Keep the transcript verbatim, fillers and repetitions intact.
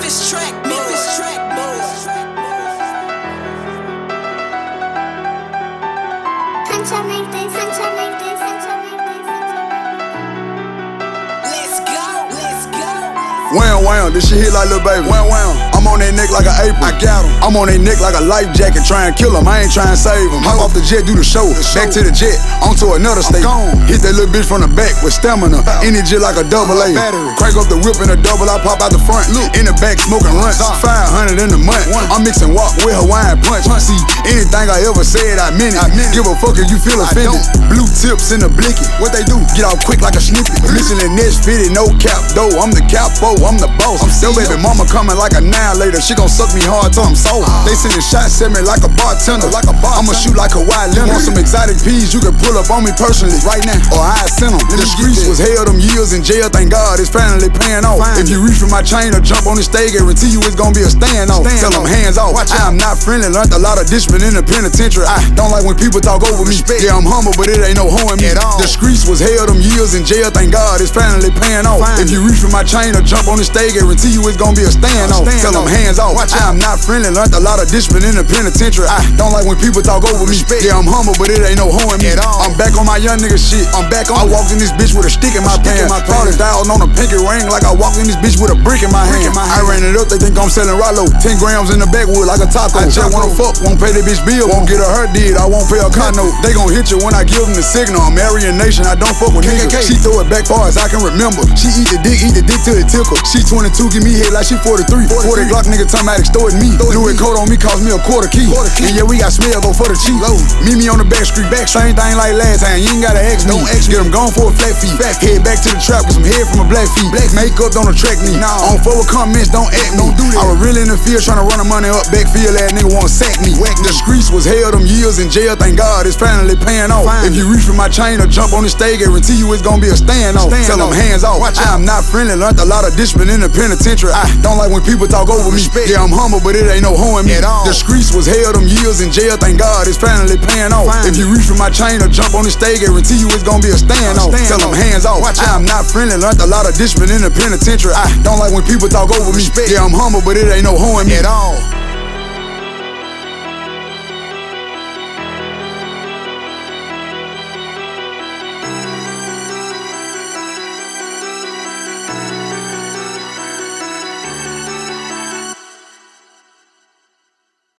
Memphis track, Memphis track, Memphis track. Huncha make this, huncha make this, huncha make this, huncha make this. Let's go, let's go. Wham wham, this shit hit like Lil Baby. Wham wham, I'm on that neck like an apron. I got him. I'm on that neck like a life jacket, trying to kill him. I ain't trying to save him. Hop off the jet, do the show. Back to the jet, onto another state. Hit that little bitch from the back with stamina. In it just like a double A. Crank up the whip in a double, I pop out the front. In the back, smoking runts. five hundred in the month. I'm mixing walk with Hawaiian punch. See, anything I ever said, I meant it. Give a fuck if you feel offended. Blue tips in the blicky. What they do? Get off quick like a snippet. Michelin nets fitted, no cap though. I'm the capo, I'm the boss. I'm still baby mama coming like a nine later. She gon' suck me hard till I'm soft. They sending shots at me like a bartender. Like a bar. I'ma shoot like a wild lemon. Want some exotic peas, you can pull up on me personally right now, or I send them. The streets was hell, them years in jail. Thank God it's finally paying off. If you reach for my chain or jump on the stage, guarantee you it's gonna be a standoff. Tell them hands off. I'm not friendly. Learned a lot of discipline in the penitentiary. I don't like when people talk over me. Yeah, I'm humble, but it ain't no hoe in me. The streets was hell, them years in jail. Thank God it's finally paying off. If you reach for my chain or jump on the stage, guarantee you it's gonna be a standoff. Tell them hands off. I'm not friendly. Learned a lot of discipline in the penitentiary. I don't like when people talk over me. Yeah, I'm humble, but it ain't no hoe in me. I'm back on my young nigga shit. I'm back on. I walked in this bitch with a stick in my pants. Probably dialed on a pinky ring like I walked in this bitch with a brick in my hand. I ran it up, they think I'm selling Rollo. ten grams in the backwood like a taco. I just wanna fuck, won't pay the bitch bill. Won't get her hurt did, I won't pay a condo. They gon' hit you when I give them the signal. I'm Aryan Nation, I don't fuck with niggas. She throw it back far as I can remember. She eat the dick, eat the dick till it tickle. She twenty-two, give me head like she forty-three. forty Glock nigga talking about extorting me. Louis coat on me cost me a quarter key. And yeah, we got smell, go for the cheap. Meet me on the back street, back same thing like last time. You ain't gotta ask me. Don't ask, get them gone for a flat fee. Head back to the trap with some head from a black feet. Black makeup don't attract me. On forward comments, don't act me. Don't do that. I was really in the field trying to run the money up. Backfield ass nigga wanna sack me. The streets was hell, them years in jail. Thank God it's finally paying off. If you reach for my chain or jump on the stage, guarantee you it's gonna be a standoff. Tell them hands off. I'm not friendly. Learned a lot of discipline in the penitentiary. I don't like when people talk over me. Yeah, I'm humble, but it ain't no hoe in me. The streets was hell, them years in jail. Thank God it's finally paying off. If you reach for my chain or jump on the stage, guarantee you it's gonna be a standoff. Tell them hands off. I'm not friendly. Learned a lot of discipline in the penitentiary. I don't like when people talk over me. Yeah, I'm humble, but it ain't no hoe in me at all.